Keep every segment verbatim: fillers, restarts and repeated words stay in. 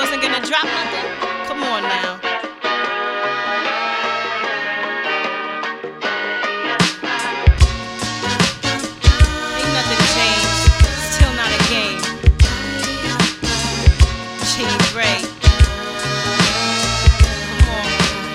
wasn't gonna drop nothing? Come on now. Ain't nothing changed. Still not a game. Gene Gray. Come on.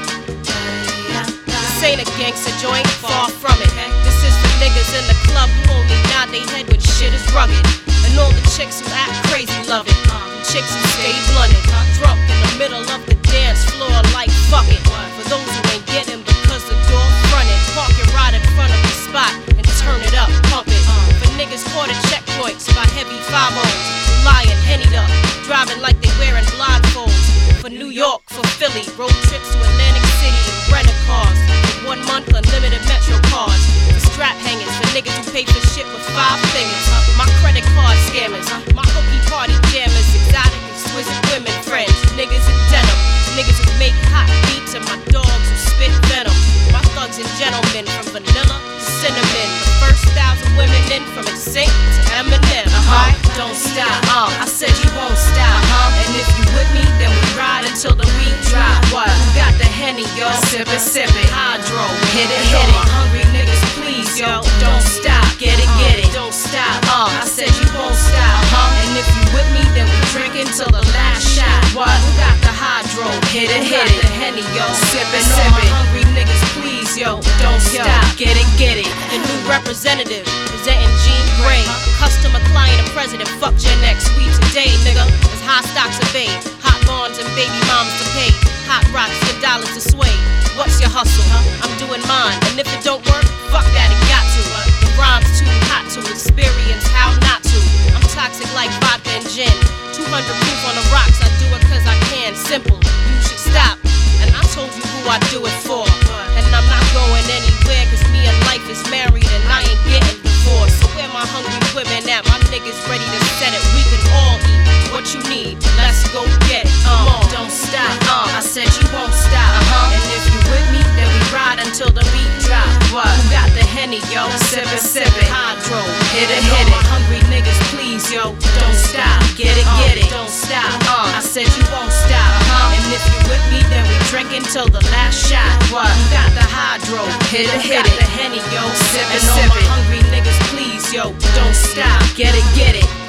This ain't a gangster joint, far from it. This is for niggas in the club who only nod they head when shit is rugged. And all the chicks who act crazy love it. Chicks who stay blunted, drunk in the middle of the dance floor like fuck it. For those who ain't getting because the door fronted, park it right in front of the spot and turn it up, pump it. For niggas caught at checkpoints by heavy five ohs, lying hennied up, driving like they wearing blindfolds. For New York, for Philly, road trips to Atlantic City and rental cars. For one month unlimited Metro cards. For strap hangers, for niggas who pay for shit with five fingers. My credit card scammers, my hookie party jammers, exotic exquisite women friends, niggas in denim, niggas who make hot beats and my dogs who spit venom. My thugs and gentlemen from vanilla to cinnamon. The first thousand women in from Insane to Eminem. Uh-huh. Don't stop, uh, I said you won't stop. Uh-huh. And if you with me, then we ride until the week drop. What? Who got the Henny, yo? Sip it, sip it. Hydro, hit it, hit it. My hungry niggas, please, yo. Don't stop, get it, get it. Don't stop, uh, I said you won't stop. Uh-huh. And if you with me, then we drinking till the last shot. What? Who got the hydro? Hit it, hit it. The Henny, yo. Sip it, sip it. My hungry niggas, please, yo. Don't stop, get it, get it. The new representative, presenting Gene Gray. Customer, client, and president. Fuck Gen X, we today, nigga. There's high stocks to pay, hot bonds and baby moms to pay, hot rocks and dollars to sway. What's your hustle? I'm doing mine, and if it don't work, fuck that, it got to. The rhyme's too hot to experience how not to. I'm toxic like vodka and gin. two hundred proof on the rocks, I do it cause I can. Simple, you should stop. And I told you who I do it for. And I'm not going anywhere cause me and life is married and I ain't getting divorced. So where my hungry women at? My niggas ready to set it. We can all eat what you need. Let's go get it. Come on, don't stop. Uh, I said you won't stop. Uh-huh. And if you with me, then we ride until the beat drop. What? Who got the Henny, yo? Sip it, sip it. Hydro, hit it, hit it. My hungry niggas, please, yo. Don't stop. Get it, get it. Don't stop. Uh, I said you won't stop. Uh-huh. And if you with me, then we drinking till the last shot. What? Who got the hydro? Hit it, hit it. The Henny, yo. Sip it, sip it. My hungry niggas, please, yo. Don't stop. Get it, get it.